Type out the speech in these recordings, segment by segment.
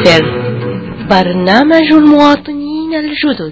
الآخر برنامج المواطنين الجدد.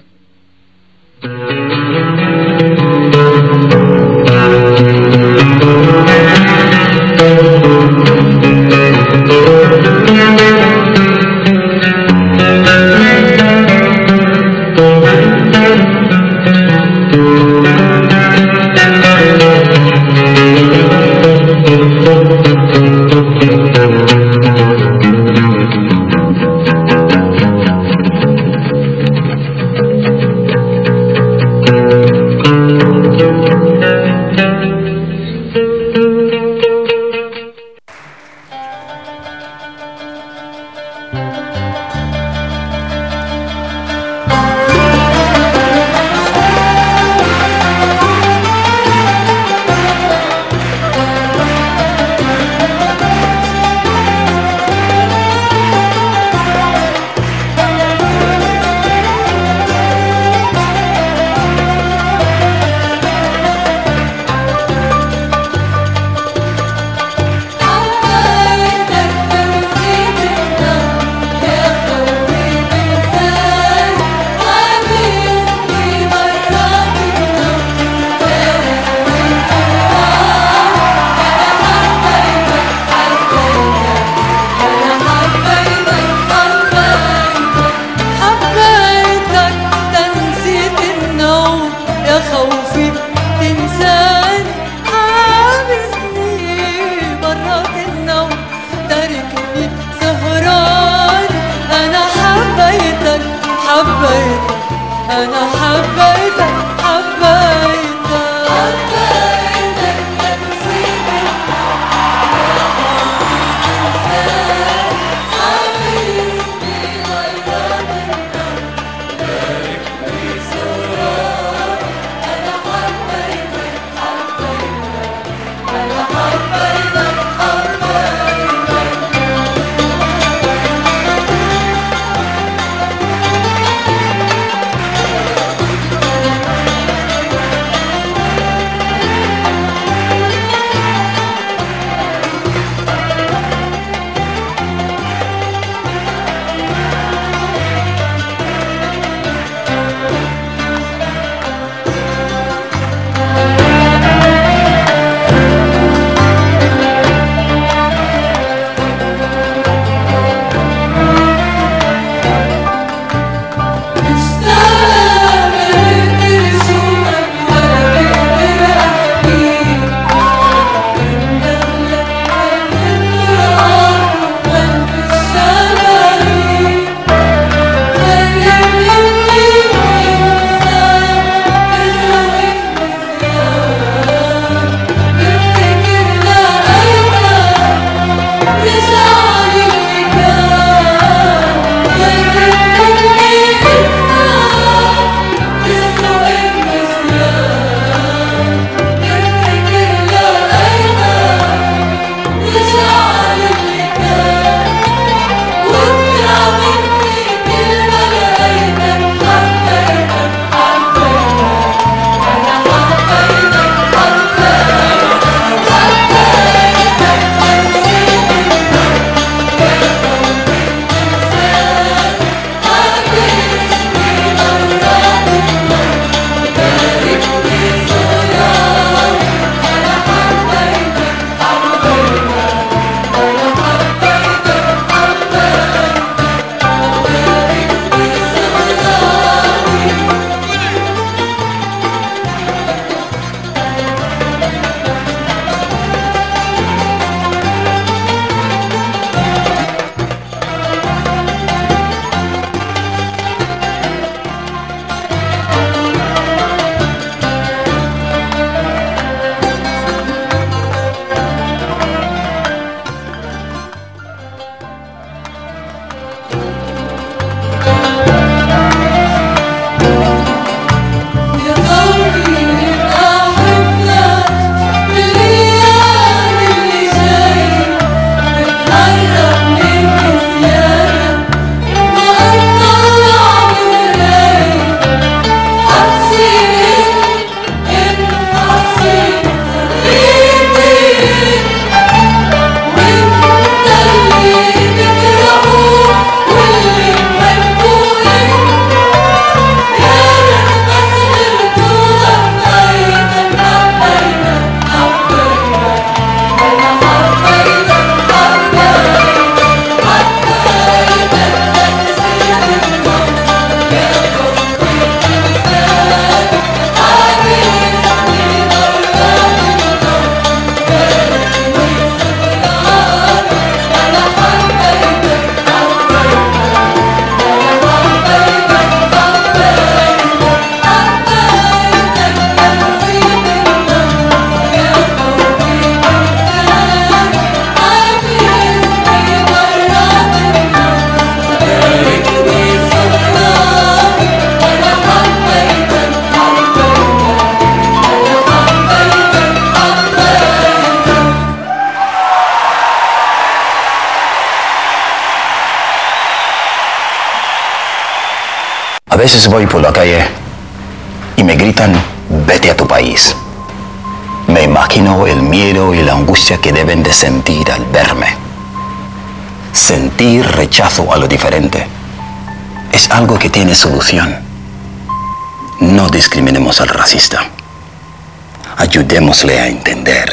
veces voy por la calle y me gritan, vete a tu país. Me imagino el miedo y la angustia que deben de sentir al verme. Sentir rechazo a lo diferente es algo que tiene solución. No discriminemos al racista. Ayudémosle a entender.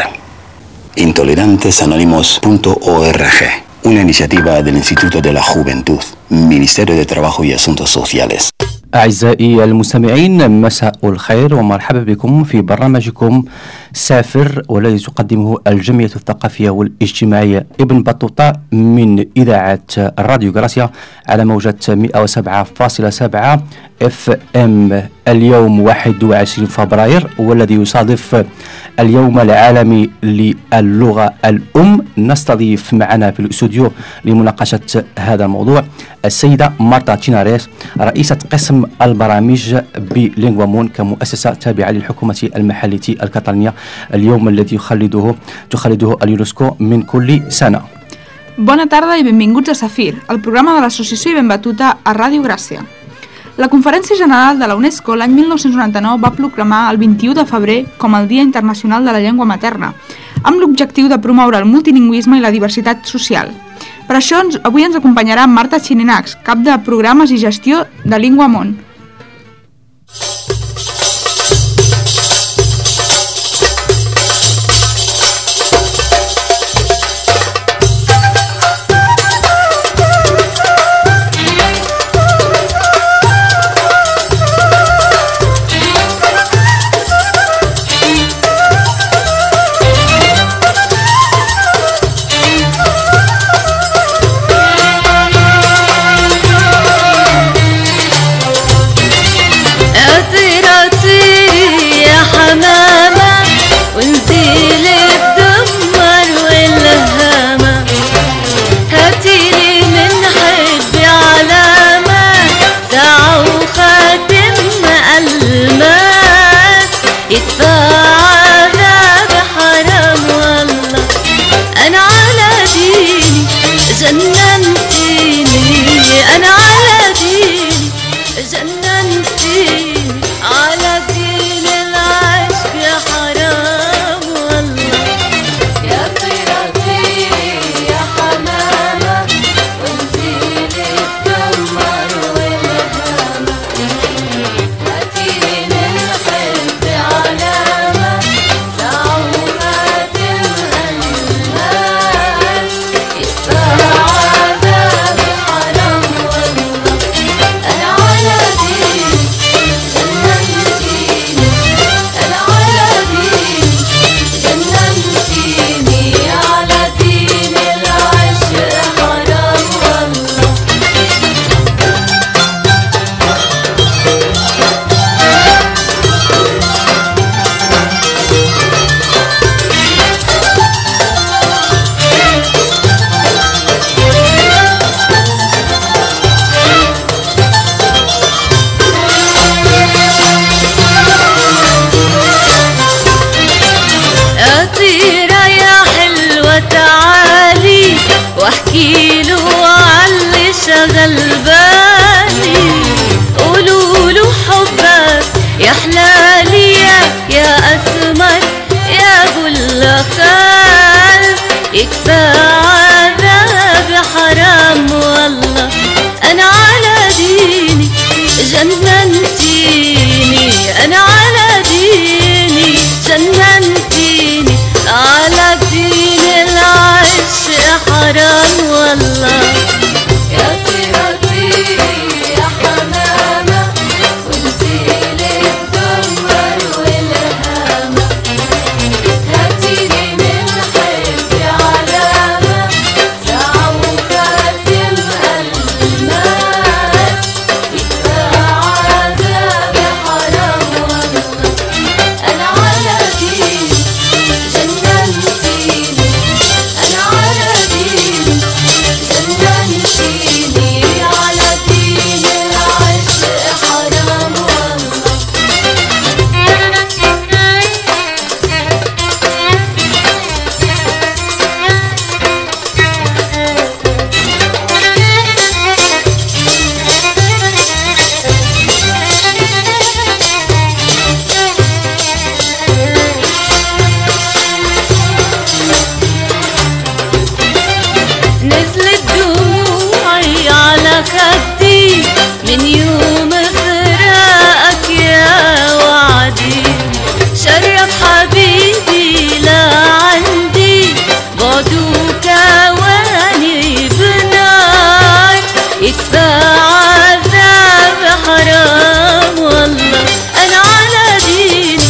Intolerantesanónimos.org, una iniciativa del Instituto de la Juventud, Ministerio de Trabajo y Asuntos Sociales. أعزائي المستمعين، مساء الخير ومرحبا بكم في برنامجكم سافر، والذي تقدمه الجمعية الثقافية والاجتماعية ابن بطوطة من إذاعة راديو غراسيا على موجة 107.7 FM. اليوم 21 فبراير، والذي يصادف اليوم العالمي للغة الأم. نستضيف معنا في الاستوديو لمناقشة هذا الموضوع السيدة مارتا تشيناريس، رئيسة قسم البرامج بلينغوا مون كمؤسسة تابعة للحكومة المحلية الكاتالونية، اليوم الذي تخلده اليونسكو من كل سنة. Bona tarda i benvinguts a Safir, el programa de l'associació Ibn Batuta a Ràdio Gràcia. La Conferència General de la UNESCO l'any 1999 va proclamar el 21 de febrer com el Dia Internacional de la Llengua Materna, amb l'objectiu de promoure el multilingüisme i la diversitat social. Per això avui ens acompanyarà Marta Chinenax, cap de Programes i Gestió de Lingua Mon. دموعي على خدي من يوم فراقك يا وعدي. شرف حبيبي لا عندي بعده كواني بنار. يكفى عذاب حرام والله أنا على ديني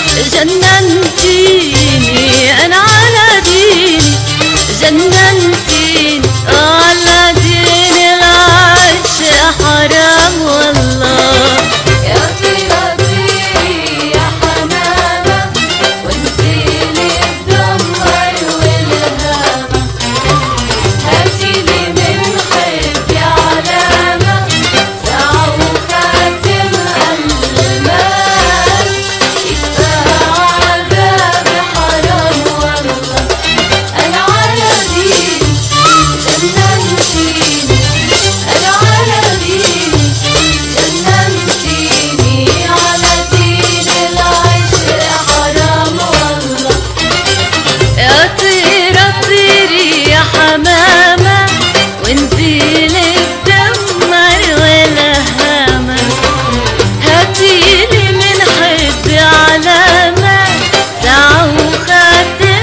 جننتيني. أنا على ديني جننتيني. على دين العيش حرام والله. يا طيرتي يا حمامة وانزلي بدمر والهامة. هاتيلي من حبي علامة ساعة وخاتم ألماس. يكفى عذاب حرام والله أنا على ديني جننتيني. أنا على ديني جننتيني. على دين العيش حرام والله. يا طيرة طيري يا حمامة وانزلي بدمر والهامة. هاتيلي من حبي علامة ساعة وخاتم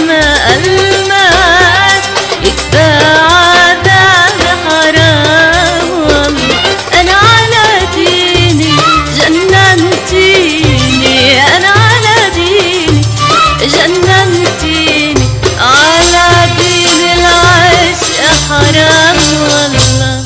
ألماس. يكفى عذاب حرام والله أنا على ديني جننتيني. أنا على ديني جننتيني. على دين العيش حرام والله.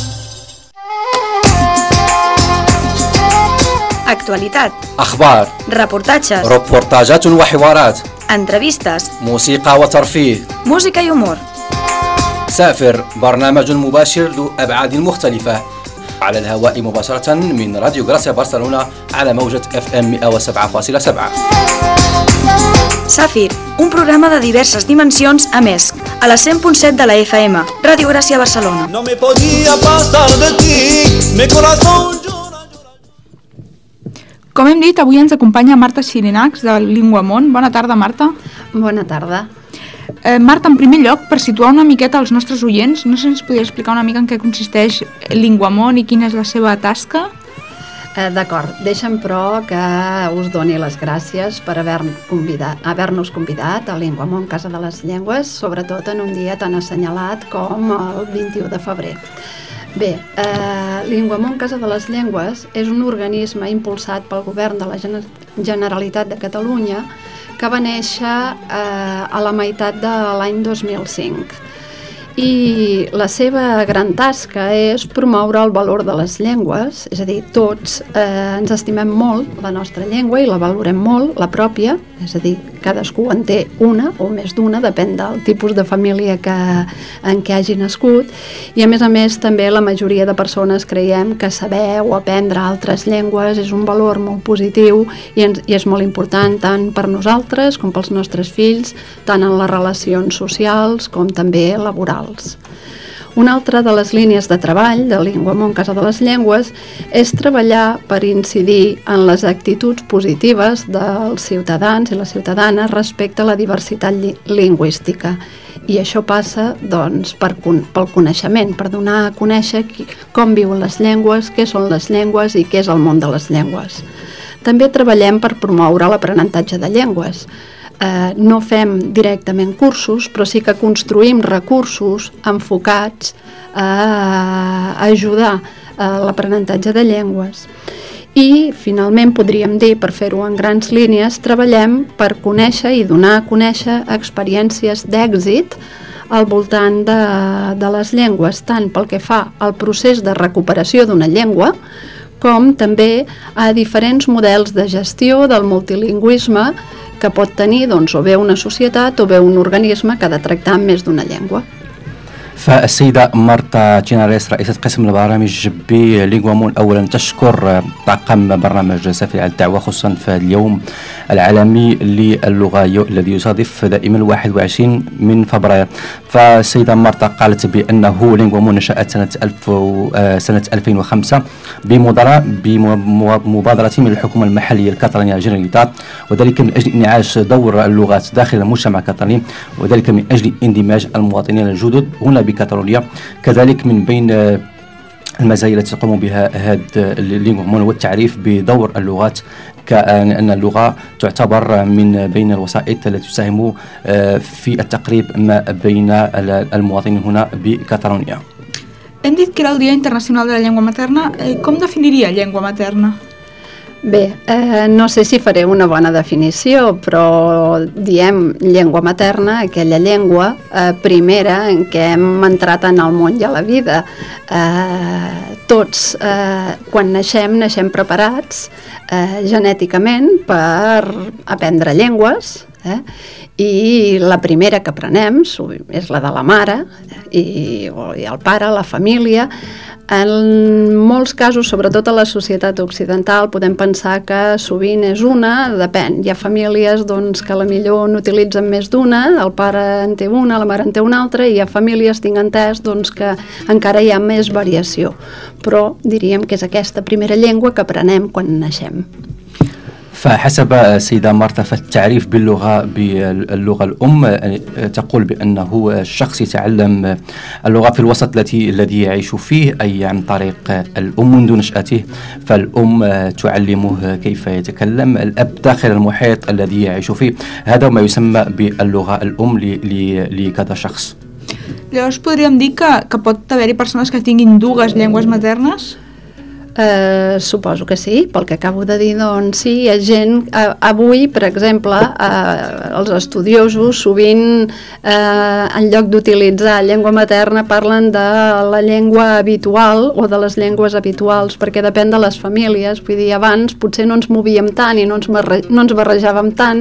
Actualitat, أخبار، reportatges, ريبورتاجات وحوارات، entrevistes, موسيقى وترفيه. música i humor. سافر، برنامج مباشر ذو أبعاد مختلفة على الهواء مباشرة من راديو غراسيا برشلونة على موجة FM 107.7. Safir, un programa de diverses dimensions a MESC, a la 100.7 de la FM, Ràdio Gràcia Barcelona. No me podía pasar de ti, mi corazón llora. Com hem dit, avui ens acompanya Marta Xirinacs de Linguamont. Bona tarda, Marta. Bona tarda. Marta, en primer lloc, per situar una miqueta els nostres oients, no sé si ens podria explicar una mica en què consisteix Linguamont i quina és la seva tasca? D'acord, deixa'm però que us doni les gràcies per haver-nos convidat a Linguamont, Casa de les Llengües, sobretot en un dia tan assenyalat com el 21 de febrer. Bé, Linguamont, Casa de les Llengües és un organisme impulsat pel govern de la Generalitat de Catalunya que va néixer a la meitat de l'any 2005. I la seva gran tasca és promoure el valor de les llengües, és a dir, tots ens estimem molt la nostra llengua i la valorem molt, la pròpia, és a dir, cadascú en té una o més d'una, depèn del tipus de família en què hagi nascut, i a més també la majoria de persones creiem que saber o aprendre altres llengües és un valor molt positiu i és molt important tant per nosaltres com pels nostres fills, tant en les relacions socials com també laborals. Una altra de les línies de treball de Linguamont, Casa de les Llengües és treballar per incidir en les actituds positives dels ciutadans i les ciutadanes respecte a la diversitat lingüística. I això passa, doncs, pel coneixement, per donar a conèixer com viuen les llengües, què són les llengües i què és el món de les llengües. També treballem per promoure l'aprenentatge de llengües. No fem directament cursos, però sí que construïm recursos enfocats a ajudar a l'aprenentatge de llengües. I, finalment, podríem dir, per fer-ho en grans línies, treballem per conèixer i donar a conèixer experiències d'èxit al voltant de les llengües, tant pel que fa al procés de recuperació d'una llengua, com també a diferents models de gestió del multilingüisme que pot tenir doncs, o bé una societat o bé un organisme que ha de tractar amb més d'una llengua. فالسيدة مرتا جيناريس رئيسة قسم البرامج بلينغوامون أولا تشكر طاقم برنامج سافر على الدعوة خصوصا في اليوم العالمي للغة الذي يصادف دائما 21 من فبراير. فالسيدة مرتا قالت بأنه لينغوامون نشأت سنة 2005 بمبادرة من الحكومة المحلية الكاتالونية جنراليتات، وذلك من أجل إنعاش دور اللغات داخل المجتمع الكاتالوني، وذلك من أجل اندماج المواطنين الجدد. هنا بكاتالونيا. كذلك من بين المزايا التي تقوم بها هذه اللينغوا كومون هو التعريف بدور اللغات، كأن اللغة تعتبر من بين الوسائط التي تساهم في التقريب ما بين المواطنين هنا بكاتالونيا. Hem dit que era el Dia Internacional de la Llengua Materna. Com definiria llengua materna? Bé, no sé si faré una bona definició, però diem llengua materna, aquella llengua primera en què hem entrat en el món i a la vida. Tots, quan naixem preparats genèticament per aprendre llengües, i la primera que aprenem és la de la mare i el pare, la família. En molts casos, sobretot a la societat occidental, podem pensar que sovint és una, depèn. Hi ha famílies doncs, que a la millor n'utilitzen més d'una, el pare en té una, la mare en té una altra, i hi ha famílies, tinc entès, doncs, que encara hi ha més variació. Però diríem que és aquesta primera llengua que aprenem quan naixem. فحسب السيدة مارتا فالتعريف باللغة الأم تقول بأنه الشخص يتعلم اللغة في الوسط الذي يعيش فيه، أي عن طريق الأم منذ نشأته، فالأم تعلمه كيف يتكلم، الأب داخل المحيط الذي يعيش فيه، هذا ما يسمى باللغة الأم لكذا شخص. Llavors podríem dir que pot haver-hi persones que tinguin dues llengües maternes? Suposo que sí, pel que acabo de dir, doncs sí, hi ha gent, avui, per exemple, els estudiosos sovint, en lloc d'utilitzar llengua materna, parlen de la llengua habitual o de les llengües habituals, perquè depèn de les famílies. Vull dir, abans potser no ens movíem tant i no ens barrejàvem tant,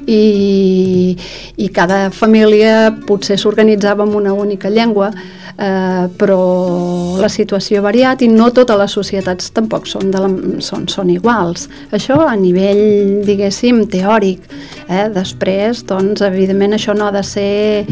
i cada família potser s'organitzava amb una única llengua, però la situació ha variat i no totes les societats tampoc són iguals. Això a nivell, diguéssim, teòric. Després, doncs, evidentment, això no ha de ser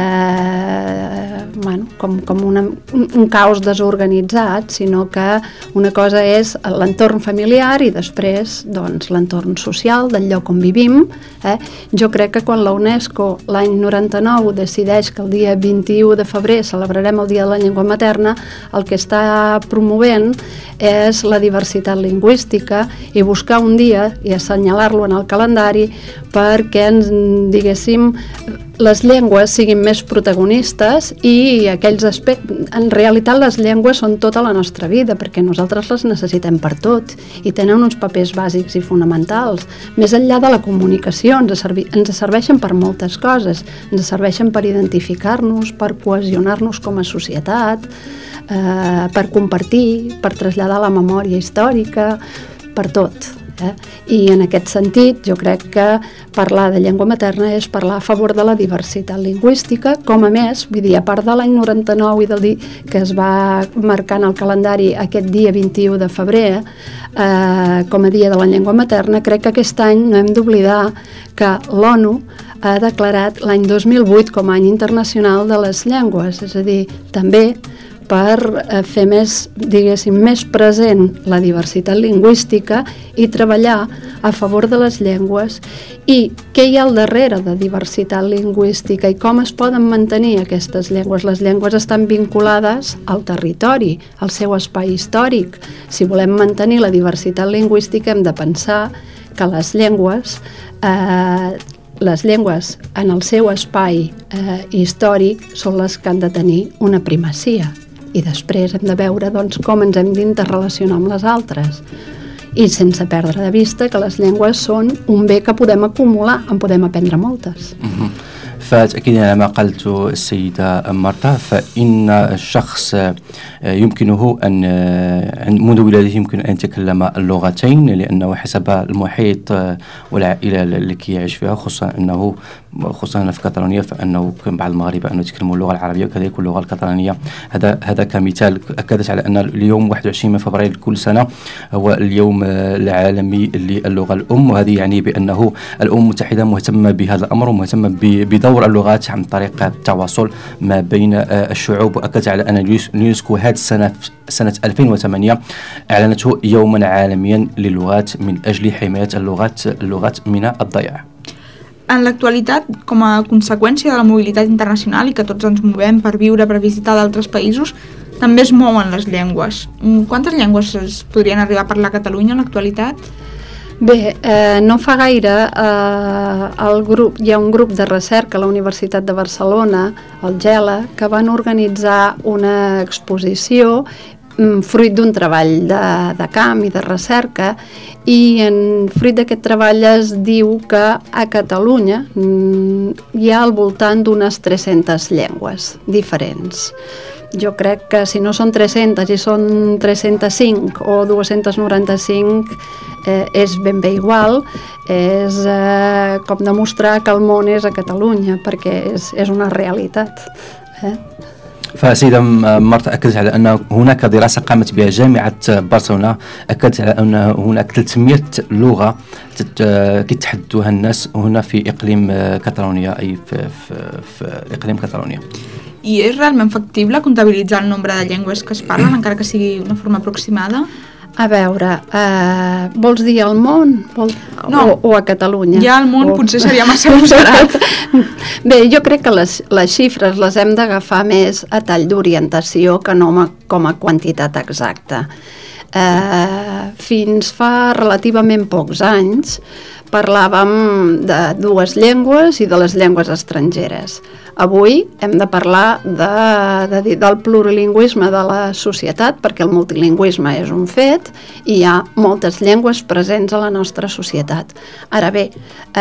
com un caos desorganitzat, sinó que una cosa és l'entorn familiar i després, doncs, l'entorn social del lloc on vivim. Jo crec que quan la UNESCO l'any 99 decideix que el dia 21 de febrer celebrarem el Dia de la Llengua Materna, el que està promovent és la diversitat lingüística i buscar un dia i assenyalar-lo en el calendari perquè, diguéssim, les llengües siguin més protagonistes i aquells aspectes... En realitat les llengües són tota la nostra vida perquè nosaltres les necessitem per tot i tenen uns papers bàsics i fonamentals. Més enllà de la comunicació, ens serveixen per moltes coses. Ens serveixen per identificar-nos, per cohesionar-nos com a societat, per compartir, per traslladar la memòria històrica, per tot. I en aquest sentit jo crec que parlar de llengua materna és parlar a favor de la diversitat lingüística, com a més, vull dir, a part de l'any 99 i del dia que es va marcar en el calendari aquest dia 21 de febrer com a dia de la llengua materna, crec que aquest any no hem d'oblidar que l'ONU ha declarat l'any 2008 com a any internacional de les llengües, és a dir, també per fer més, diguéssim, més present la diversitat lingüística i treballar a favor de les llengües. I què hi ha al darrere de diversitat lingüística i com es poden mantenir aquestes llengües? Les llengües estan vinculades al territori, al seu espai històric. Si volem mantenir la diversitat lingüística hem de pensar que les llengües en el seu espai històric són les que han de tenir una primacia. I després hem de veure doncs, com ens hem d'interrelacionar amb les altres i sense perdre de vista que les llengües són un bé que podem acumular, en podem aprendre moltes. فتأكيدا على ما قالت السيدة مارتا، فإن الشخص يمكنه أن منذ ولادته يمكن أن يتكلم اللغتين، لأنه حسب المحيط والعائلة التي يعيش فيها، خصوصا هنا في كاتالونيا، فأنه بعض المغاربة أنه يتكلموا اللغة العربية وكذلك اللغة الكاتالونية. هذا كمثال. أكدت على أن اليوم 21 من فبراير كل سنة هو اليوم العالمي للغة الأم، وهذه يعني بأنه الأمم المتحدة مهتمة بهذا الأمر ومهتمة بدور اللغات عن طريق التواصل ما بين الشعوب. وأكدت على أن اليونسكو هذه السنة سنة 2008 أعلنته يوما عالميا للغات من أجل حماية اللغات من الضياع. En l'actualitat, com a conseqüència de la mobilitat internacional i que tots ens movem per viure, per visitar d'altres països, també es mouen les llengües. Quantes llengües es podrien arribar a parlar a Catalunya en l'actualitat? Bé, no fa gaire hi ha un grup de recerca a la Universitat de Barcelona, el GELA, que van organitzar una exposició fruit d'un treball de camp i de recerca, i fruit d'aquest treball es diu que a Catalunya hi ha al voltant d'unes 300 llengües diferents. Jo crec que si no són 300 i són 305 o 295 és ben bé igual, és com demostrar que el món és a Catalunya, perquè és una realitat. فسيدة مرتا أكدت على أن هناك دراسة قامت بها جامعة برشلونة، أكدت على أن هناك 300 لغة يتحدثها الناس هنا في إقليم كاتالونيا، أي في إقليم كاتالونيا. I és realment factible comptabilitzar el nombre de llengües que es parlen, encara que sigui d'una forma aproximada? A veure, vols dir al món o a Catalunya? Ja al món potser seria massa agosarat. Bé, jo crec que les xifres les hem d'agafar més a tall d'orientació que no com a quantitat exacta. Fins fa relativament pocs anys parlàvem de 2 llengües i de les llengües estrangeres. Avui hem de parlar del plurilingüisme de la societat, perquè el multilingüisme és un fet i hi ha moltes llengües presents a la nostra societat. Ara bé,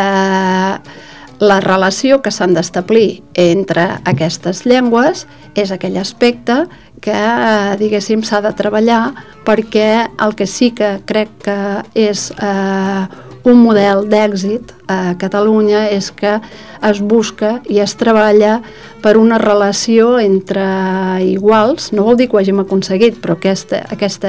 la relació que s'han d'establir entre aquestes llengües és aquell aspecte que, diguéssim, s'ha de treballar, perquè el que sí que crec que és un model d'èxit a Catalunya és que es busca i es treballa per una relació entre iguals, no vol dir que ho hàgim aconseguit, però aquesta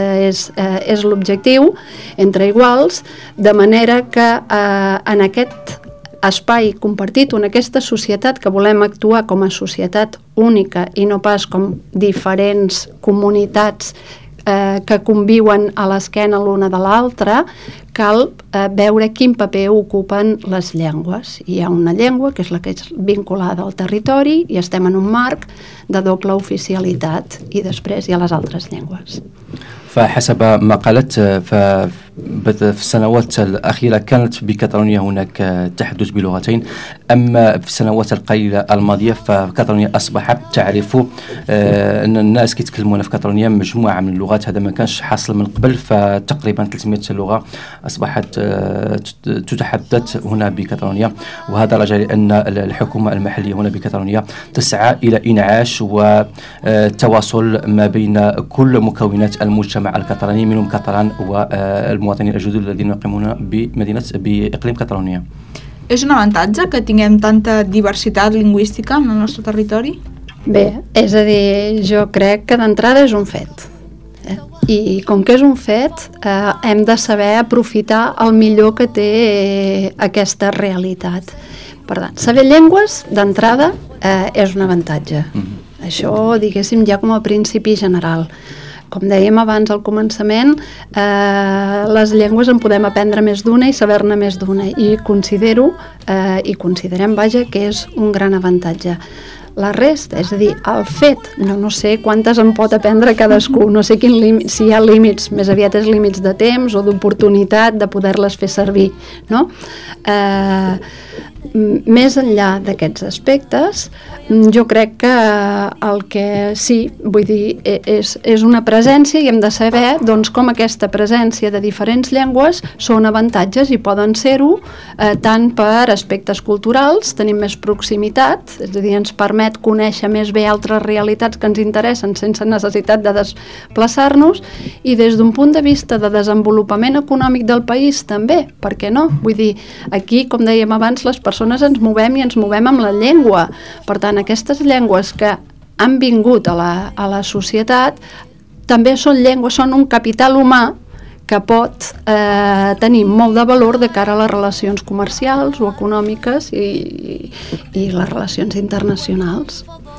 és l'objectiu, entre iguals, de manera que en aquest espai compartit, en aquesta societat que volem actuar com a societat única i no pas com diferents comunitats que conviuen a l'esquena l'una de l'altra, cal veure quin paper ocupen les llengües. Hi ha una llengua que és la que és vinculada al territori i estem en un marc de doble oficialitat, i després hi ha les altres llengües. فحسب ما قالت في السنوات الأخيرة كانت بكاتالونيا هناك تحدث بلغتين، أما في السنوات القليلة الماضية فكاتالونيا أصبحت تعرف أن الناس يتكلمون في كاتالونيا مجموعة من اللغات، هذا ما كانش حاصل من قبل، فتقريبا 300 لغة أصبحت تتحدث هنا بكاتالونيا، وهذا رجع لأن الحكومة المحلية هنا بكاتالونيا تسعى إلى إنعاش والتواصل ما بين كل مكونات المجتمع الكاتالاني، منهم كاتالان والمواطنين الجدد الذين يقيمون بإقليم كاتالونيا. És un avantatge que tinguem tanta diversitat lingüística en el nostre territori? Bé, és a dir, jo crec que d'entrada és un fet. I com que és un fet, hem de saber aprofitar el millor que té aquesta realitat. Per tant, saber llengües d'entrada és un avantatge. Això, diguéssim, ja com a principi general. Com dèiem abans al començament, les llengües en podem aprendre més d'una i saber-ne més d'una, i considerem, vaja, que és un gran avantatge. La resta, és a dir, el fet, no sé quantes en pot aprendre cadascú, no sé si hi ha límits, més aviat és límits de temps o d'oportunitat de poder-les fer servir, no? Més enllà d'aquests aspectes, jo crec que el que sí, vull dir, és una presència, i hem de saber doncs, com aquesta presència de diferents llengües són avantatges i poden ser-ho tant per aspectes culturals, tenim més proximitat, és a dir, ens permet conèixer més bé altres realitats que ens interessen sense necessitat de desplaçar-nos, i des d'un punt de vista de desenvolupament econòmic del país també, per què no? Vull dir, aquí, com dèiem abans, les persones ens movem i ens movem amb la llengua. Per tant, aquestes llengües que han vingut a la societat també són llengües, són un capital humà que pot tenir molt de valor de cara a les relacions comercials o econòmiques i les relacions internacionals.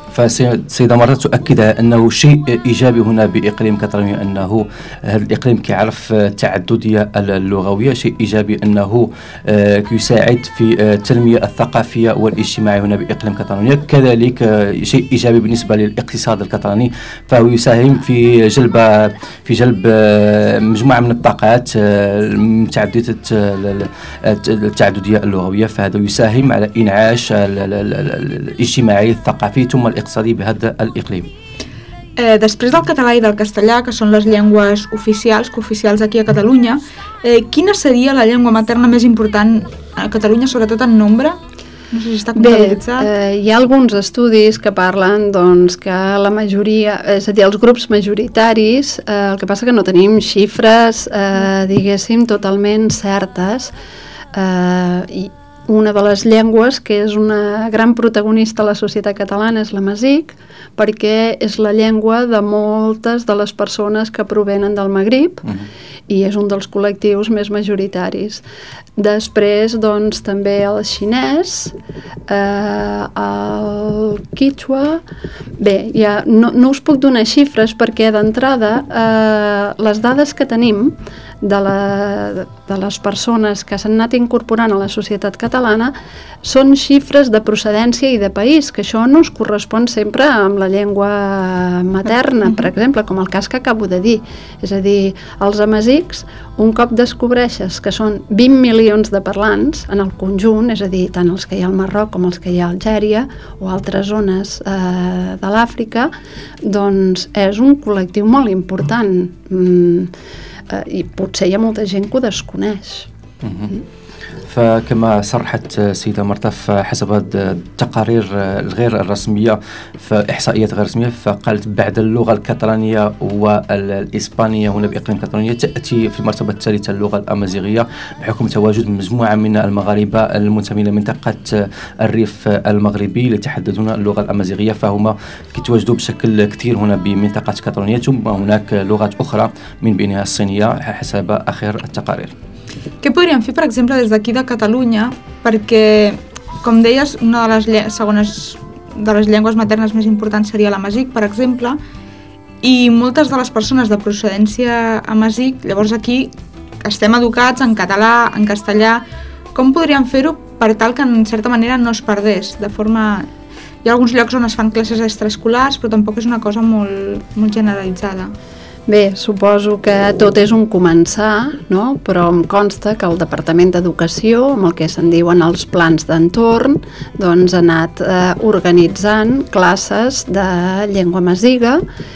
فالسيدة مرة تؤكد على أنه شيء إيجابي هنا بإقليم كاتالونيا، أنه هذا الإقليم كيعرف التعددية اللغوية، شيء إيجابي أنه يساعد في التنمية الثقافية والاجتماعية هنا بإقليم كاتالونيا. كذلك شيء إيجابي بالنسبة للاقتصاد الكتالوني، فهو يساهم في جلب مجموعة من الطاقات متعددة التعددية اللغوية، فهذا يساهم على إنعاش الاجتماعي الثقافي ثم الاقتصادي بهذا الإقليم. Després del català i del castellà, que són les llengües cooficials aquí a Catalunya, quina seria la llengua materna més important a Catalunya, sobretot en nombre? No sé si està comptabilitzat. Bé, hi ha alguns estudis que parlen doncs, que la majoria, és a dir, els grups majoritaris, el que passa que no tenim xifres, diguéssim, totalment certes, i una de les llengües que és una gran protagonista a la societat catalana és l'amazic, perquè és la llengua de moltes de les persones que provenen del Magrib i és un dels col·lectius més majoritaris. Després, doncs, també el xinès, el quichua... Bé, ja no us puc donar xifres perquè d'entrada les dades que tenim de les persones que s'han anat incorporant a la societat catalana són xifres de procedència i de país, que això no es correspon sempre amb la llengua materna, per exemple, com el cas que acabo de dir. És a dir, els amazics, un cop descobreixes que són 20 milions de parlants en el conjunt, és a dir, tant els que hi ha al Marroc com els que hi ha a Algèria o altres zones de l'Àfrica, doncs és un col·lectiu molt important. I potser hi ha molta gent que ho desconeix. فكما صرحت السيدة مرتا حسب التقارير الغير الرسمية فإحصائيات غير رسمية، فقالت بعد اللغة الكتالانية والإسبانية هنا بإقليم كاتالونيا تأتي في المرتبة الثالثة اللغة الأمازيغية، بحكم تواجد مجموعة من المغاربة المنتمين لمنطقة الريف المغربي اللي يتحدثون اللغة الأمازيغية، فهم يتواجدوا بشكل كثير هنا بمنطقة كاتالونيا، ثم هناك لغات أخرى من بينها الصينية حسب آخر التقارير. Què podríem fer, per exemple, des d'aquí de Catalunya, perquè, com deies, una de les segones de les llengües maternes més importants seria l'amazic, per exemple, i moltes de les persones de procedència amazic, llavors aquí estem educats en català, en castellà. Com podríem fer-ho per tal que, en certa manera, no es perdés? De forma... Hi ha alguns llocs on es fan classes extraescolars, però tampoc és una cosa molt generalitzada. Bé, suposo que tot és un començar, no? Però em consta que el Departament d'Educació, amb el que se'n diuen els plans d'entorn, doncs ha anat organitzant classes de llengua amaziga,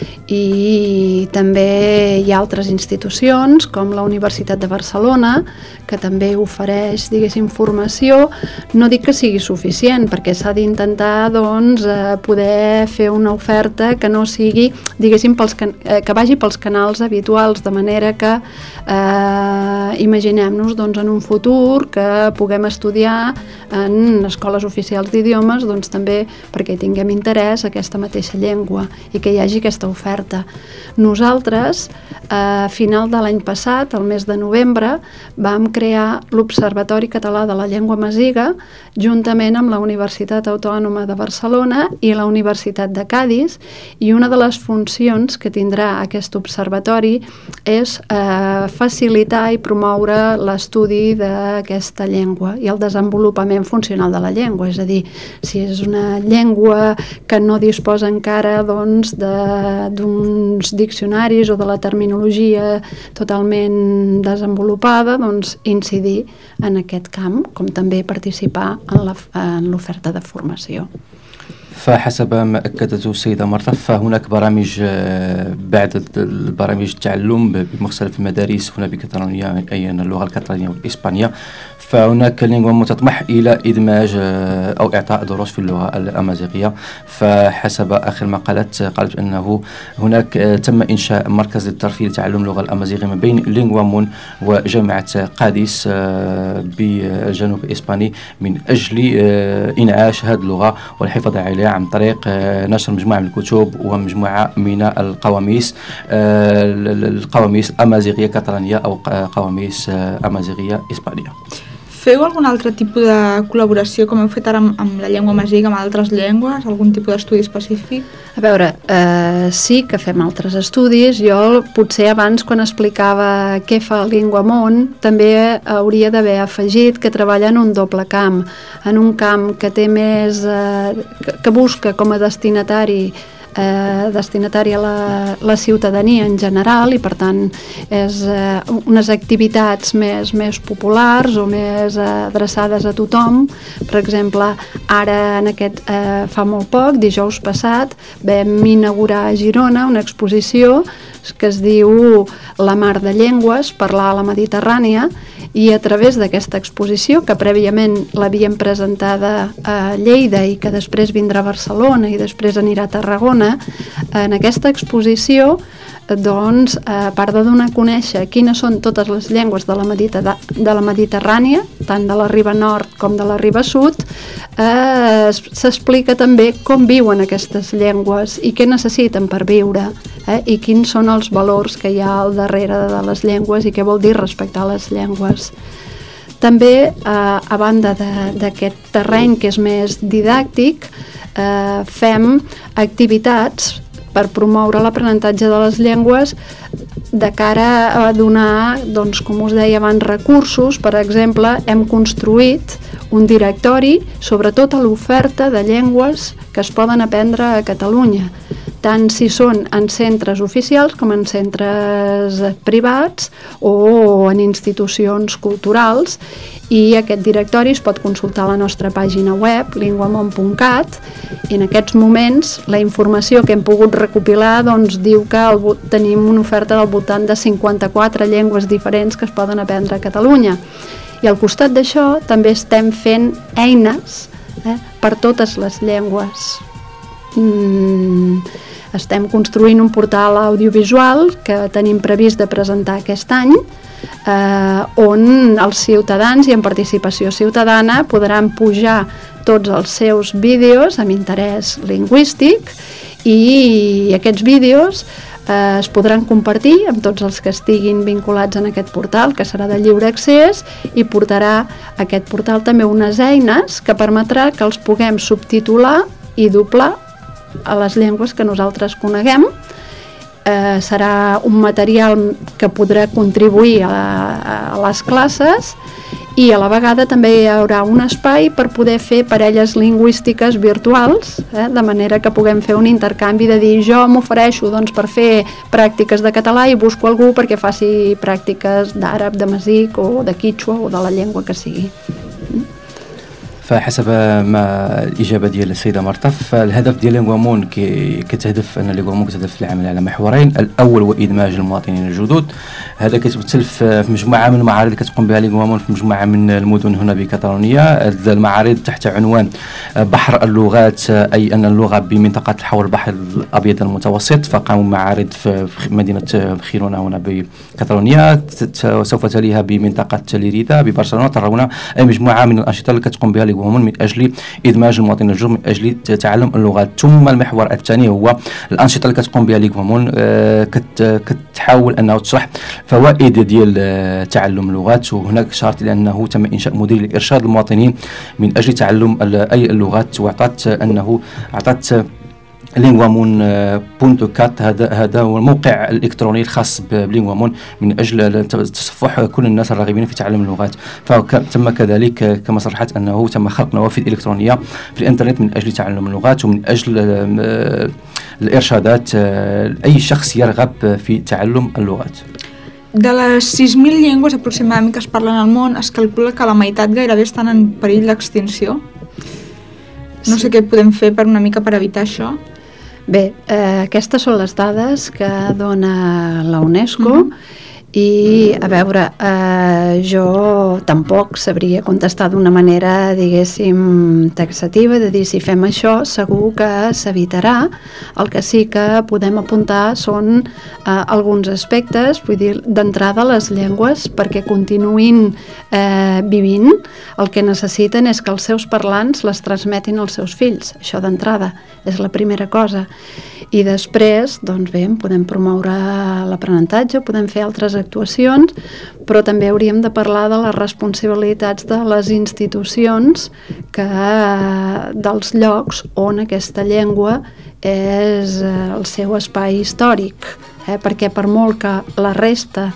i també hi ha altres institucions com la Universitat de Barcelona que també ofereix, diguéssim, formació. No dic que sigui suficient, perquè s'ha d'intentar, doncs, poder fer una oferta que no sigui, diguéssim, que vagi pels canals habituals, de manera que imaginem-nos, doncs, en un futur que puguem estudiar en escoles oficials d'idiomes, doncs també perquè tinguem interès a aquesta mateixa llengua i que hi hagi aquesta oferta. Nosaltres, a final de l'any passat, al mes de novembre, vam crear l'Observatori Català de la Llengua Amaziga, juntament amb la Universitat Autònoma de Barcelona i la Universitat de Cadis, i una de les funcions que tindrà aquest observatori és facilitar i promoure l'estudi d'aquesta llengua i el desenvolupament funcional de la llengua, és a dir, si és una llengua que no disposa encara, doncs, d'uns diccionaris o de la terminologia totalment desenvolupada, doncs incidir en aquest camp, com també participar en l'oferta de formació. فحسب ما أكدته السيدة مرتا فهناك برامج بعد البرامج التعلم بمختلف المدارس هنا بكاتالونيا، أي اللغة الكتالونية والإسبانية، فهناك لينغوا تطمح إلى إدماج أو إعطاء دروس في اللغة الأمازيغية. فحسب آخر ما قالت أنه هناك تم إنشاء مركز للترفيه لتعلم اللغة الأمازيغية ما بين لينغوا مون وجامعة قاديس بالجنوب الإسباني من أجل إنعاش هذه اللغة والحفاظ عليها عن طريق نشر مجموعة من الكتب ومجموعة من القواميس الأمازيغية كاتالانية أو قواميس أمازيغية إسبانية. Feu algun altre tipus de col·laboració, com heu fet ara amb la llengua masiga, amb altres llengües? Algun tipus d'estudi específic? A veure, sí que fem altres estudis. Jo, potser abans, quan explicava què fa Linguamont, també hauria d'haver afegit que treballa en un doble camp, en un camp que té més, que busca com a destinatària la ciutadania en general i per tant és unes activitats més populars o més adreçades a tothom. Per exemple, ara fa molt poc, dijous passat, vam inaugurar a Girona una exposició que es diu La mar de llengües, parlar a la Mediterrània, i a través d'aquesta exposició, que prèviament l'havíem presentada a Lleida i que després vindrà a Barcelona i després anirà a Tarragona, en aquesta exposició, doncs, a part de donar a conèixer quines són totes les llengües de la Mediterrània, tant de la riba nord com de la riba sud, s'explica també com viuen aquestes llengües i què necessiten per viure, i quins són els valors que hi ha al darrere de les llengües i què vol dir respectar les llengües. També, a banda d'aquest terreny que és més didàctic, fem activitats per promoure l'aprenentatge de les llengües de cara a donar, doncs, com us deia abans, recursos. Per exemple, hem construït un directori sobre tota l'oferta de llengües que es poden aprendre a Catalunya, tant si són en centres oficials com en centres privats o en institucions culturals, i aquest directori es pot consultar a la nostra pàgina web, linguamont.cat, i en aquests moments la informació que hem pogut recopilar doncs, diu que tenim una oferta del voltant de 54 llengües diferents que es poden aprendre a Catalunya. I al costat d'això també estem fent eines per totes les llengües. Estem construint un portal audiovisual que tenim previst de presentar aquest any, on els ciutadans i en participació ciutadana podran pujar tots els seus vídeos amb interès lingüístic, i aquests vídeos es podran compartir amb tots els que estiguin vinculats en aquest portal, que serà de lliure accés, i portarà aquest portal també unes eines que permetrà que els puguem subtitular i doblar a les llengües que nosaltres coneguem. Serà un material que podrà contribuir a les classes, i a la vegada també hi haurà un espai per poder fer parelles lingüístiques virtuals, de manera que puguem fer un intercanvi de dir jo m'ofereixo per fer pràctiques de català i busco algú perquè faci pràctiques d'àrab, de masic o de quichua o de la llengua que sigui. فحسب ما الإجابة ديال السيدة مرتف، فالهدف ديال لينغوامون كتهدف أن لينغوامون كتهدف العمل على محورين. الأول هو إدماج المواطنين الجدد، هذا كيتمثل في مجموعة من المعارض اللي كتقوم بها لينغوامون في مجموعة من المدن هنا بكاتالونيا. المعارض تحت عنوان بحر اللغات، أي أن اللغة بمنطقة حول البحر الأبيض المتوسط، فقاموا معارض في مدينة خيرونا هنا بكاتالونيا، سوف تليها بمنطقة ليريدا ببرشلونة، ترون أي مجموعة من الأنشطة اللي كتقوم بها من أجل إدماج المواطنين الجدد، من أجل تعلم اللغات. ثم المحور الثاني هو الأنشطة اللي كتقوم بها لينغوامون، كتحاول أنه تشرح فوائد ديال تعلم اللغات، وهناك شرط لأنه تم إنشاء مدير لإرشاد المواطنين من أجل تعلم أي اللغات، وأعطت linguamont.cat. هذا هو الموقع الإلكتروني الخاص بلينغوامون من أجل تصفح كل الناس الراغبين في تعلم اللغات. فتم كذلك كما صرحت أنه تم خلق نوافذ إلكترونية في الإنترنت من أجل تعلم اللغات ومن أجل الإرشادات أي شخص يرغب في تعلم اللغات. De les 6.000 llengües aproximadament que es parlen al món, es calcula que la meitat gairebé estan en perill d'extinció. No sé què podem fer una mica per evitar això. Bé, aquestes són les dades que dona la UNESCO, i a veure, jo tampoc sabria contestar d'una manera, diguéssim, taxativa, de dir si fem això segur que s'evitarà. El que sí que podem apuntar són alguns aspectes, vull dir, d'entrada les llengües, perquè continuïn vivint, el que necessiten és que els seus parlants les transmetin als seus fills, això d'entrada, és la primera cosa. I després, doncs bé, podem promoure l'aprenentatge, podem fer altres actuacions, però també hauríem de parlar de les responsabilitats de les institucions dels llocs on aquesta llengua és el seu espai històric, perquè per molt que la resta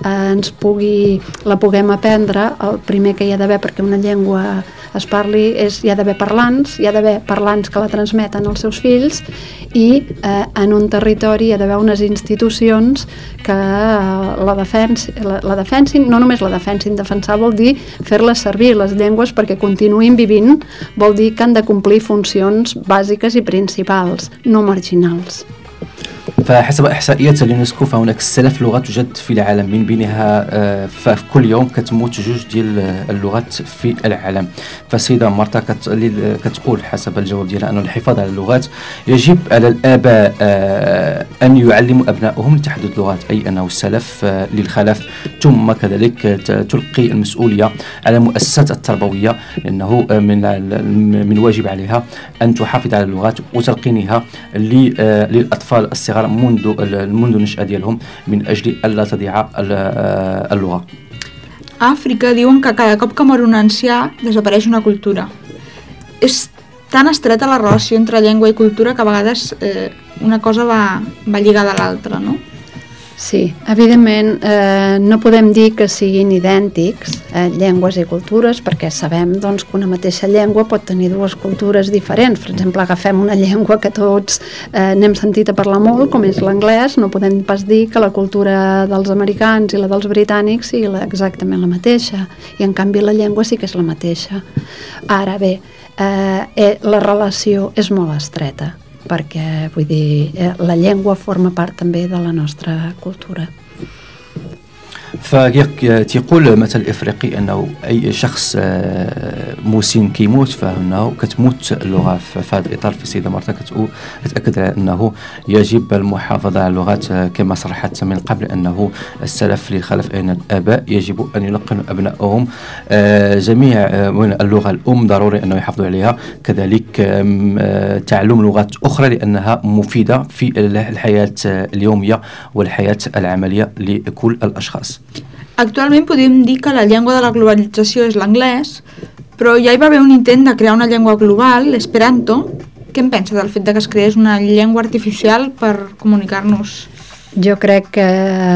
la puguem aprendre, el primer que hi ha d'haver perquè una llengua es parli hi ha d'haver parlants, que la transmeten als seus fills, i en un territori hi ha d'haver unes institucions que la defensin, no només la defensin, defensar vol dir fer-les servir, les llengües, perquè continuïn vivint, vol dir que han de complir funcions bàsiques i principals, no marginals. فحسب إحصائيات اليونسكو فهناك 6000 لغة توجد في العالم، من بينها ففي كل يوم كتموت 2 ديال اللغات في العالم. فالسيدة مرتا كتقول حسب الجواب ديالها أن الحفاظ على اللغات يجب على الآباء أن يعلموا أبنائهم لتحدث اللغات، أي أنه السلف للخلف، ثم كذلك تلقي المسؤولية على المؤسسات التربوية، لأنه من واجب عليها أن تحافظ على اللغات وتلقينها للأطفال الصغار منذ نشأة ديالهم من أجل ألا تضيع اللغة. A Àfrica diuen que cada cop que mor un ancià desapareix una cultura. És tan estreta la relació entre llengua i cultura que a vegades una cosa va lligada a l'altra, no? Sí, evidentment no podem dir que siguin idèntics llengües i cultures, perquè sabem doncs, que una mateixa llengua pot tenir dues cultures diferents. Per exemple, agafem una llengua que tots n'hem sentit a parlar molt, com és l'anglès, no podem pas dir que la cultura dels americans i la dels britànics sigui exactament la mateixa, i en canvi la llengua sí que és la mateixa. Ara bé, la relació és molt estreta, perquè vull dir, la llengua forma part també de la nostra cultura. فتيقول المثل الإفريقي أنه أي شخص مسن كيموت فإنه كتموت اللغة. في هذا الإطار في السيدة مرتا كتأكد على أنه يجب المحافظة على اللغات كما صرحت من قبل، أنه السلف للخلف أن الآباء يجب أن يلقنوا أبنائهم جميع اللغة الأم، ضروري أنه يحافظوا عليها، كذلك تعلم لغات أخرى لأنها مفيدة في الحياة اليومية والحياة العملية لكل الأشخاص. Actualment podem dir que la llengua de la globalització és l'anglès, però ja hi va haver un intent de crear una llengua global, l'Esperanto. Què en pensa del fet que es creés una llengua artificial per comunicar-nos? Jo crec que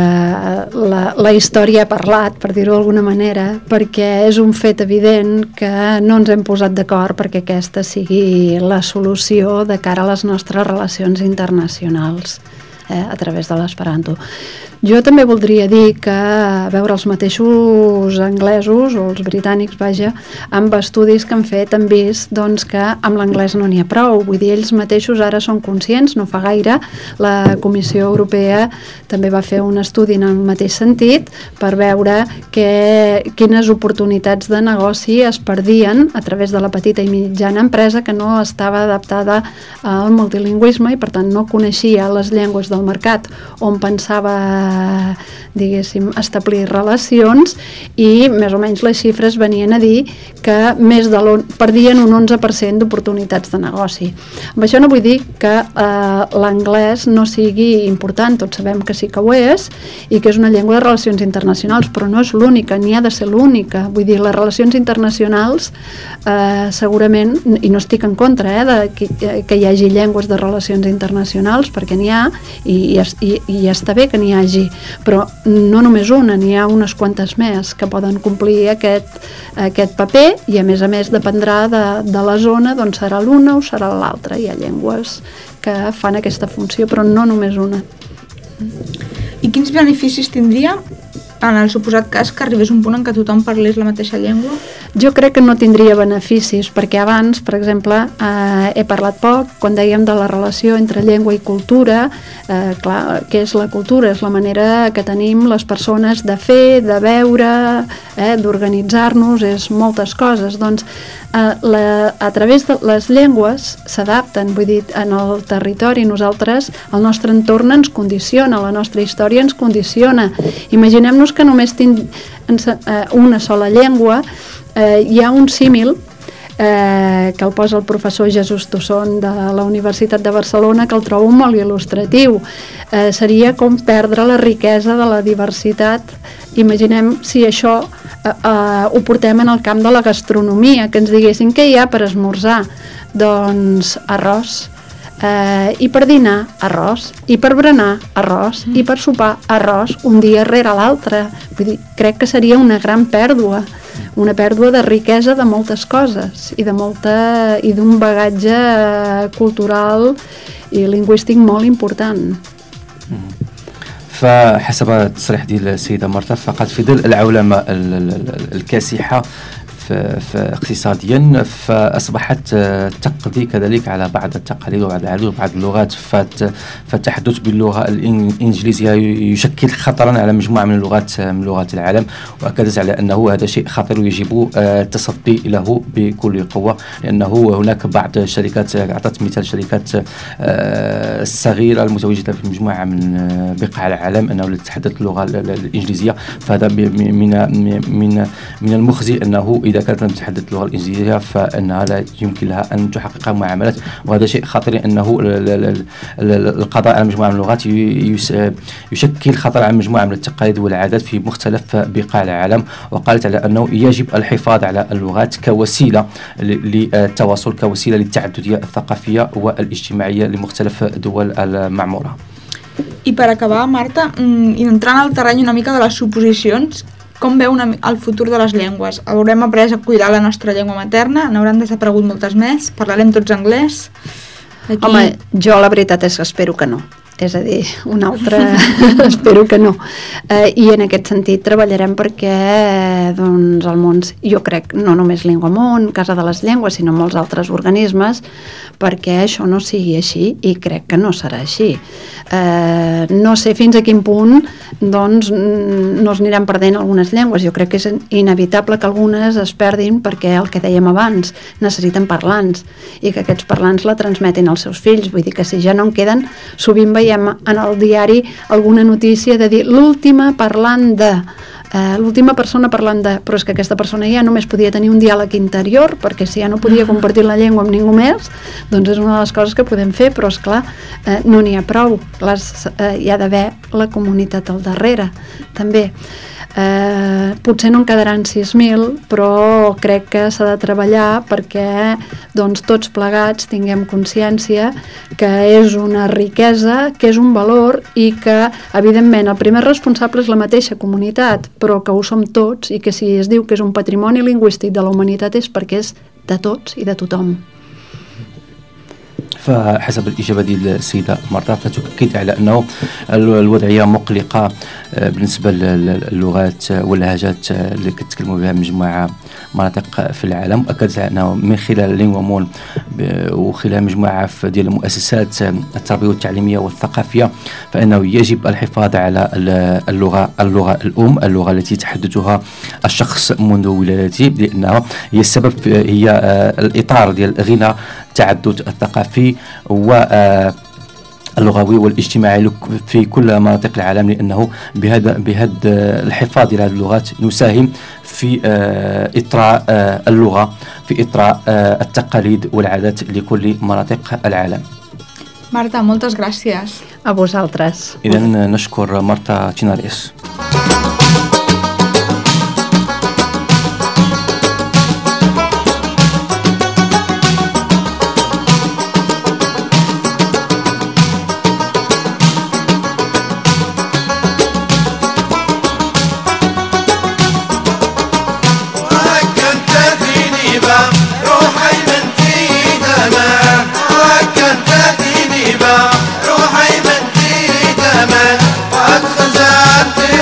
la història ha parlat, per dir-ho d'alguna manera, perquè és un fet evident que no ens hem posat d'acord perquè aquesta sigui la solució de cara a les nostres relacions internacionals a través de l'Esperanto. Jo també voldria dir que veure els mateixos anglesos o els britànics, vaja, amb estudis que han fet han vist doncs, que amb l'anglès no n'hi ha prou. Vull dir, ells mateixos ara són conscients, no fa gaire la Comissió Europea també va fer un estudi en el mateix sentit per veure quines oportunitats de negoci es perdien a través de la petita i mitjana empresa que no estava adaptada al multilingüisme i per tant no coneixia les llengües del mercat on pensava diguéssim, establir relacions, i més o menys les xifres venien a dir que perdien un 11% d'oportunitats de negoci. Amb això no vull dir que l'anglès no sigui important, tots sabem que sí que ho és i que és una llengua de relacions internacionals, però no és l'única, ni ha de ser l'única. Vull dir, les relacions internacionals segurament, i no estic en contra de que hi hagi llengües de relacions internacionals, perquè n'hi ha i està bé que n'hi hagi, però no només una, n'hi ha unes quantes més que poden complir aquest paper, i a més dependrà de la zona, doncs serà l'una o serà l'altra. Hi ha llengües que fan aquesta funció, però no només una. I quins beneficis tindria en el suposat cas que arribés un punt en què tothom parlés la mateixa llengua? Jo crec que no tindria beneficis, perquè abans, per exemple, he parlat poc, quan dèiem de la relació entre llengua i cultura, clar, què és la cultura? És la manera que tenim les persones de fer, de veure, d'organitzar-nos, és moltes coses. Doncs a través de les llengües s'adapten, vull dir, en el territori nosaltres, el nostre entorn ens condiciona, la nostra història ens condiciona. Imaginem-nos que només tinc una sola llengua. Hi ha un símil que el posa el professor Jesús Tosson de la Universitat de Barcelona, que el trobo molt il·lustratiu. Seria com perdre la riquesa de la diversitat. Imaginem si això ho portem en el camp de la gastronomia, que ens diguessin què hi ha per esmorzar. Doncs arròs, i per dinar arròs, i per berenar arròs, i per sopar arròs, un dia rere l'altre. Vull dir, crec que seria una gran pèrdua, una pèrdua de riquesa de moltes coses i d'un bagatge cultural i lingüístic molt important. فحسب التصريح ديال السيدة مرتا فقط في ظل العولمة الكاسحة اقتصاديا، فأصبحت تقضي كذلك على بعض التقاليد وبعض العادات وبعض اللغات، فالتحدث باللغة الإنجليزية يشكل خطرا على مجموعة من لغات العالم، وأكدت على أنه هذا شيء خطير ويجب التصدي له بكل قوة، لأنه هناك بعض الشركات، أعطت مثال شركات الصغيرة المتواجدة في مجموعة من بقاع العالم أنه لا تتحدث اللغة الإنجليزية، فهذا من المخزي أنه إذا كانت لم تتحدث اللغة الإنجليزية فإنها لا يمكن لها أن تحقق معاملات، وهذا شيء خطير، لأنه القضاء على مجموعة من اللغات يشكل خطر على مجموعة من التقاليد والعادات في مختلف بقاع العالم. وقالت على أنه يجب الحفاظ على اللغات كوسيلة للتواصل، كوسيلة للتعددية الثقافية والاجتماعية لمختلف دول المعمورة. I per acabar, Marta, i entrant al terreny una mica de les suposicions, com veu el futur de les llengües? Haurem après a cuidar la nostra llengua materna? N'hauran desaparegut moltes més? Parlarem tots anglès? Aquí... Home, jo la veritat és que espero que no. És a dir, un altre espero que no. I en aquest sentit treballarem perquè doncs, el món, jo crec, no només Linguamont, Casa de les Llengües, sinó molts altres organismes, perquè això no sigui així, i crec que no serà així. No sé fins a quin punt doncs, no es aniran perdent algunes llengües. Jo crec que és inevitable que algunes es perdin perquè, el que dèiem abans, necessiten parlants, i que aquests parlants la transmetin als seus fills. Vull dir que si ja no en queden, sovint veiem en el diari alguna notícia de dir l'última parlant de, l'última persona parlant de, però és que aquesta persona ja només podia tenir un diàleg interior, perquè si ja no podia compartir la llengua amb ningú més, doncs és una de les coses que podem fer, però esclar, no n'hi ha prou. Hi ha d'haver la comunitat al darrere, també. Potser no en quedaran 6.000, però crec que s'ha de treballar perquè doncs, tots plegats tinguem consciència que és una riquesa, que és un valor, i que evidentment el primer responsable és la mateixa comunitat, però que ho som tots, i que si es diu que és un patrimoni lingüístic de la humanitat és perquè és de tots i de tothom. فحسب الإجابة ديال السيدة مرتا فتؤكد على أنه الوضعية مقلقة بالنسبة للغات واللهجات اللي كتكلموا بها مجموعة مناطق في العالم. أكدت على أنه من خلال لينغوامون وخلال مجموعة ديال المؤسسات التربوية والتعليمية والثقافية فإنه يجب الحفاظ على اللغة الأم، اللغة التي يتحدثها الشخص منذ ولادته، لأنها هي السبب، هي الإطار ديال غنى التعدد الثقافي واللغوي والاجتماعي في كل مناطق العالم، لأنه بهذا الحفاظ على هذه اللغات نساهم في إطراء اللغة، في إطراء التقاليد والعادات لكل مناطق العالم. Marta, moltes gràcies. A vosaltres. إذن نشكر مرتا تشيناريس. روحي من تيدمه وقد خزنت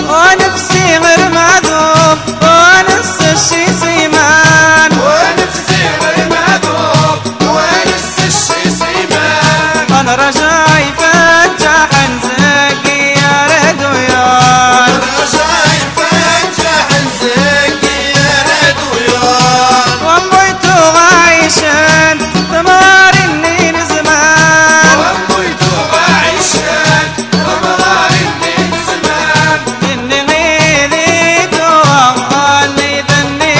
ونفسي غير معذوب ونفس الشي سيمان ونفسي غير معذوب ونفس الشي سيمان انا رجاي فتح نزكي يا ريد ويان رجاي فتح نزكي يا ريد ويان وميتو غايشان ثمار النين زمان وميتو غايشان ثمار النين زمان إني غيذيتو وغالي ذني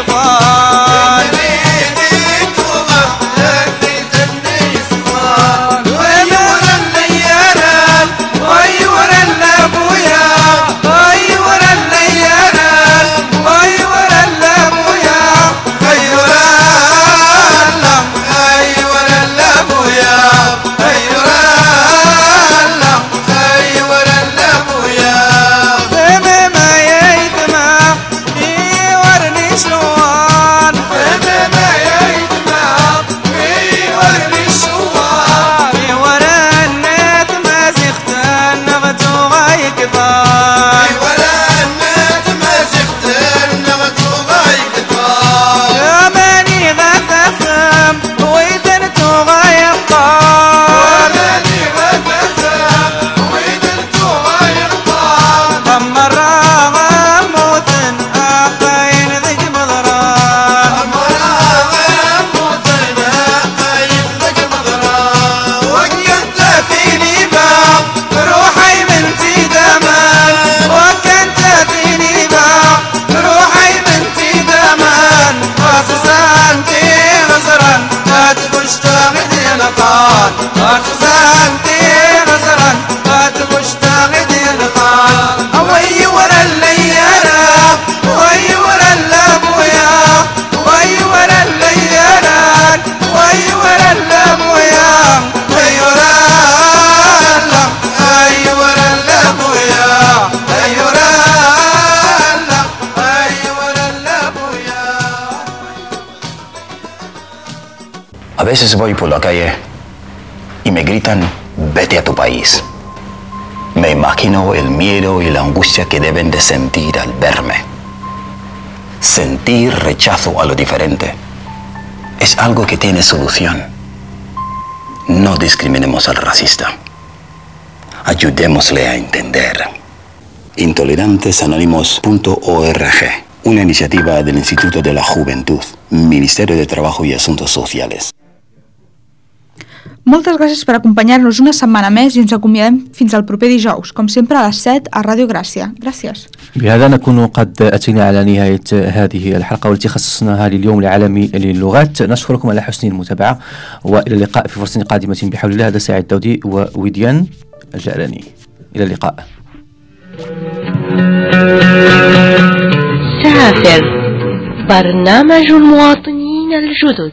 صفان غيذيتو وغالي ذني صفان ويور الليالات ويور اللابويا ويور الليالات ويور اللابويا غيور الله غيور اللابويا غيور الله غيور اللابويا فما ما يثمع يورني شوان فما يجمع ويورني الشوار ورا النت ما زختن نغتو غايكثار ولا النت ما زغت النغت غايكثار يماني غثثم ويدنتو غايقطار ماني غثثم ويدنتو غايقطار أما الراغم موتن أقاين ذج مضران أمراغم وطنا قايد ذك مضرا وكنت فيني باع روحي بنتي دمان وكنت فيني باع روحي بنتي دمان وخزانتي غزرا لا تخش تاغدي لقان وخزانتي غزرا لا تخش تاغدي لقان وي ورا الليالات وي ورا اللابويا وي ورا الليالات وي ورا اللابويا وي ورا الله أي ورا اللابويا أي ورا الله أي ورا اللابويا A veces voy por la calle y me gritan, vete a tu país. Me imagino el miedo y la angustia que deben de sentir al verme. Sentir rechazo a lo diferente es algo que tiene solución. No discriminemos al racista. Ayudémosle a entender. Intolerantesanónimos.org, una iniciativa del Instituto de la Juventud, Ministerio de Trabajo y Asuntos Sociales. Moltes gràcies per acompanyar-nos una setmana més i ens acomiadem fins al proper dijous, com sempre a les 7 a Ràdio Gràcia. Gràcies. بهذا نكون قد أتينا على نهاية هذه الحلقة والتي خصصناها لليوم العالمي للغات. نشكركم على حسن المتابعة وإلى اللقاء في فرصة قادمة بحول الله. هذا سعيد داودي ووديان الجعلاني. إلى اللقاء. سافر برنامج المواطنين الجدد.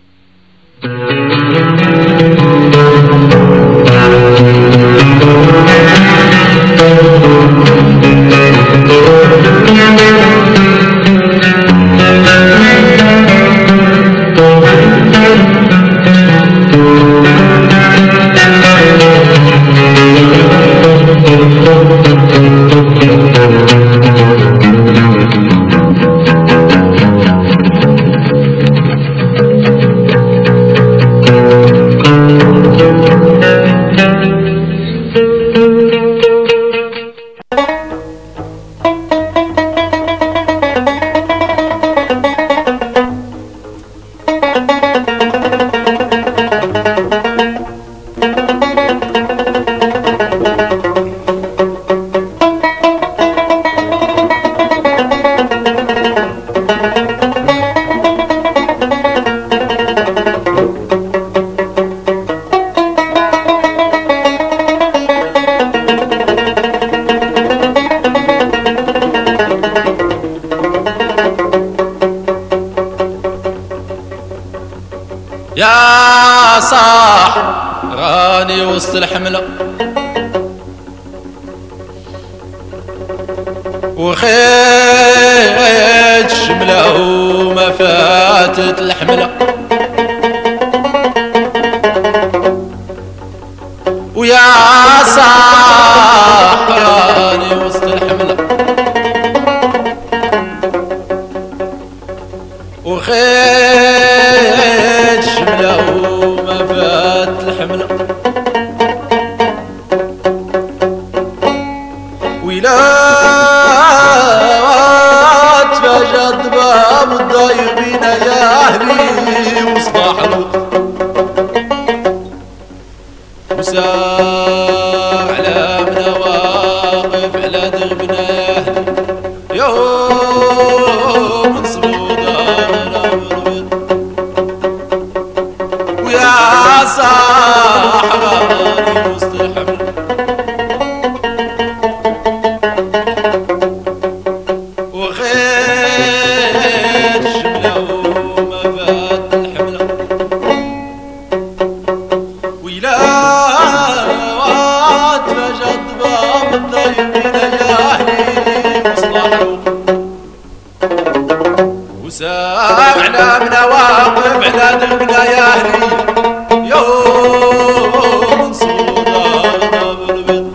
يا صاح راني وسط الحملة وخيت شملة وما فاتت الحملة ويا صاح راني وسط الحملة وخيت شملة وما فات الحملة ويلا تفاجأت باب الضايبين يا أهلي وصباح الوقت وساع على منا واقف على دربنا يا أهلي يوم نصبو دارنا بالبيض ويا صاحباني وسط الحمل وخيت شملة وما فات الحملة ويلا تفاجأت باب الضيفين يا أهلي وصباح الوقت وسامعنا من واقف على دربنا يا أهلي يوم صدارنا بالبيض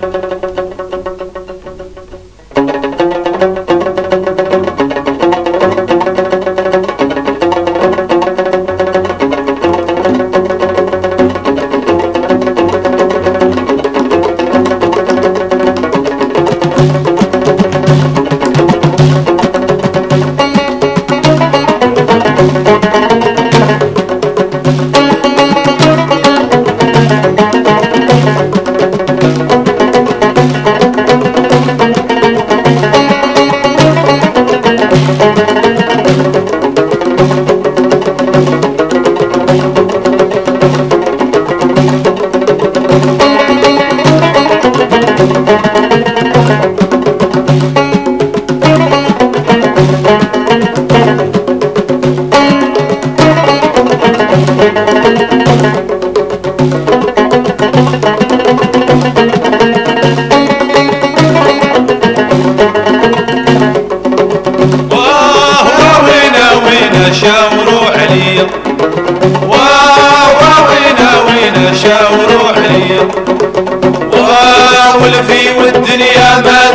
شاوروا عليا وين شاوروا عليا والفي والدنيا ما